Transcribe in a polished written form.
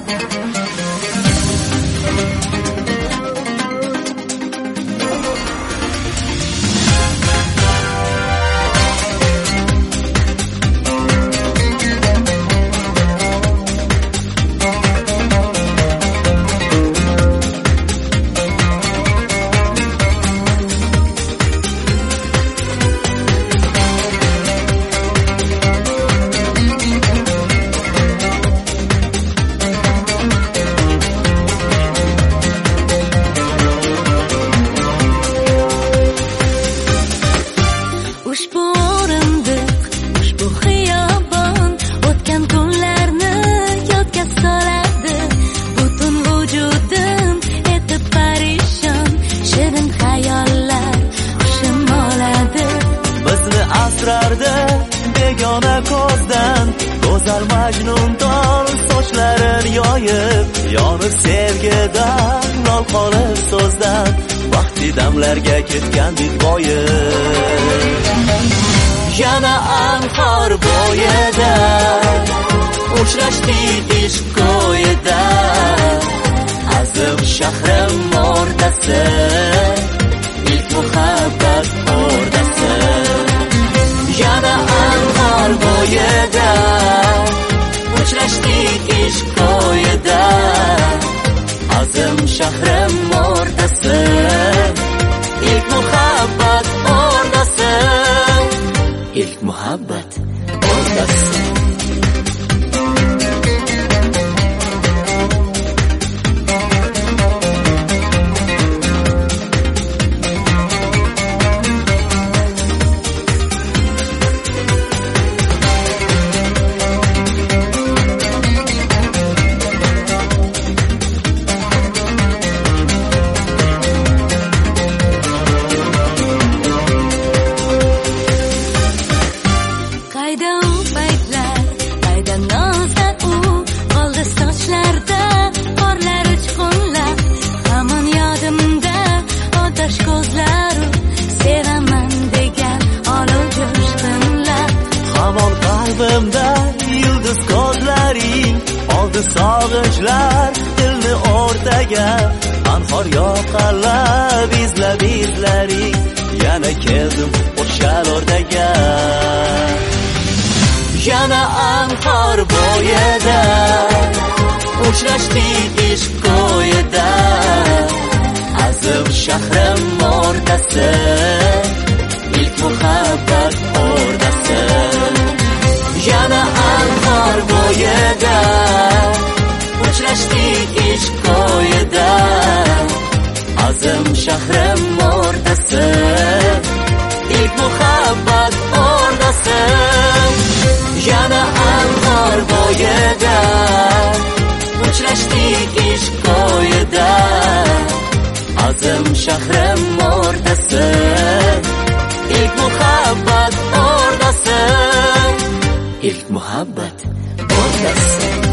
Begona ko'zdan go'zal majnun tol sochlarin yoyib, yonib sevgidan lol qolib so'zdan vaqti damlarga ketgandik boyib. Yana anhor bo'yida uchrashdik ishq ko'yida, azim shahrim o'rdasi, ilk muhabbat o'rdasi. Yana anhor bo'yida uchrashdik ishq ko'yida, azim shahrim o'rdasi, ilk muhabbat o'rdasi, ilk muhabbat o'rdasi. Yıldız ko'zlaring oldi sog'inchlar dilni o'rtaga, anhor yoqalab izlab izlaring, yana keldim o'sha o'rtaga. Yana anhor bo'yida uchrashdik ishq ko'yida, azim shahrim o'rdasi, ilk muhabbat o'rdasi. Yana anhor bo'yida uchrashdik ishq ko'yida, azim shahrim o'rdasi, ilk muhabbat o'rdasi. Yana anhor bo'yida uchrashdik ishq ko'yida, azim shahrim o'rdasi, ilk muhabbat o'rdasi, ilk muhabbat o'rdasi.